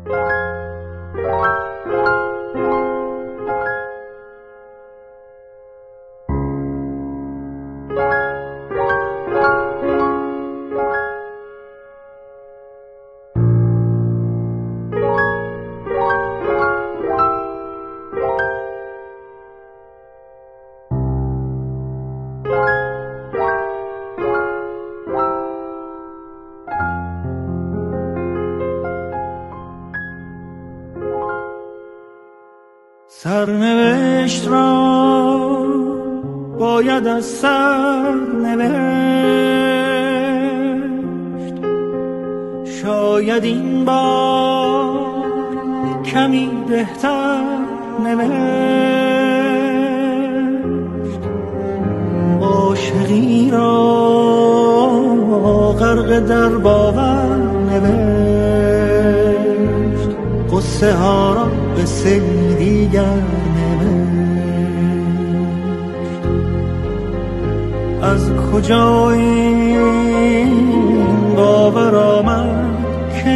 سرنوشت را باید از سر نوشت، شاید این بار کمی بهتر نوشت. عاشقی را غرق در باور نوشت، قصه ها را قصه دیگر نوشت. از کجا این باور آمد که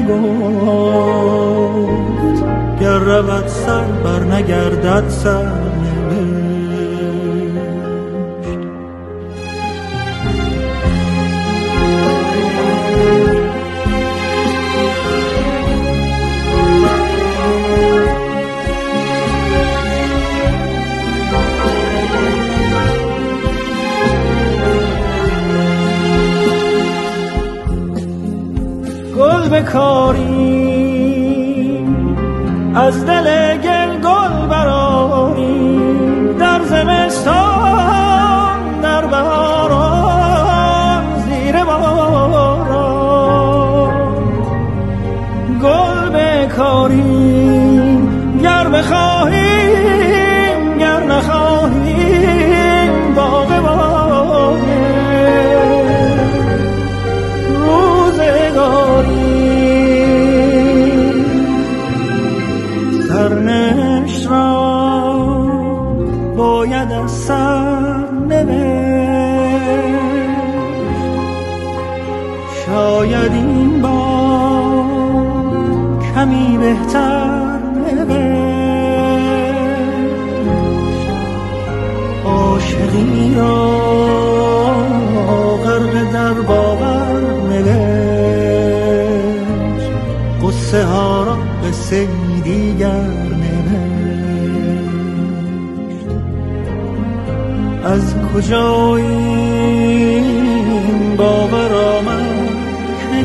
گفت گر رود سر بر نگردد سر بکاری از دل گل گل براری، در زمستان در بهاران زیر باران. گل بکاری گر بخواهیم گر نخواهیم باغ باغه روزگاری. سرنوشت را باید از سر نوشت، شاید این بار کمی بهتر نوشت. عاشقی را غرق در باور نوشت، قصه ها را قصه دیگر نوشت. از کجا این باور آمد که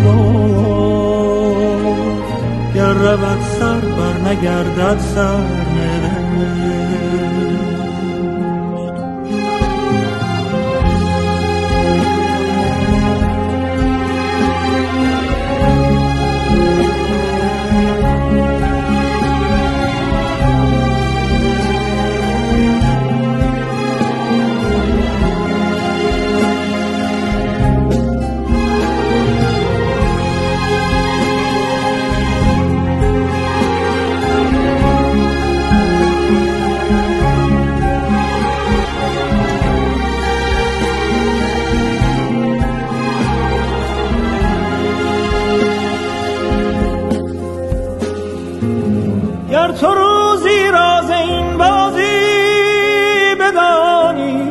گفت گر رود سر بر نگردد سر نوشت. گر تو روزی راز این بازی بدانی،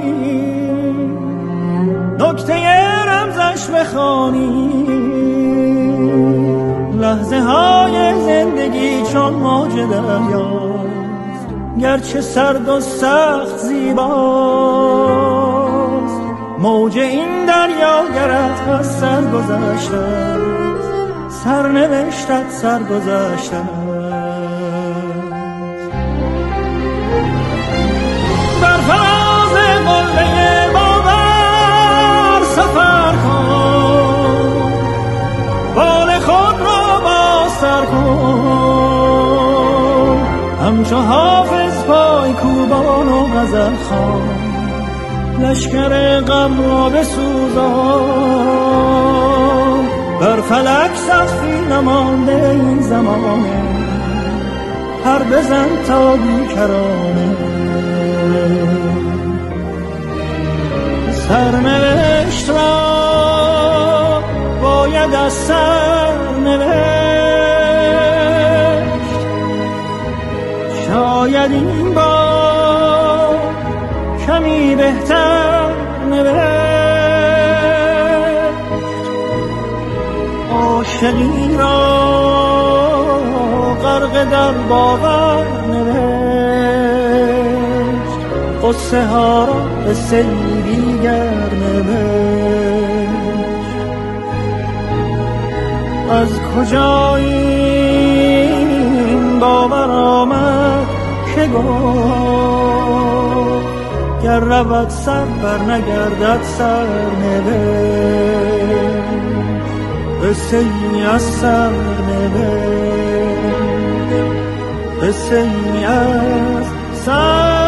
نکته رمزش بخوانی، لحظه های زندگی چون موج دریاست، گرچه سرد و سخت زیباست. موج این دریا گرت از سر گذشته، سرنوشتت سر گذشته. بر فراز قله باور سفر کن، بال خود را با سر کن، همچو حافظ پای کوبان و غزل خوان، لشکر غم را بسوزان. بر فلک سقفی نمانده این زمانه، پر بزن تا بیکرانه. سرنوشت را باید از سر نوشت، عاشقی را غرق در باور نوشت، قصه ها را قصه دیگر نوشت. از کجا این باور آمد که گفت گر رود سر بر نگردد سر نوشت، قصه ای از سر نوشت، قصه ای از سر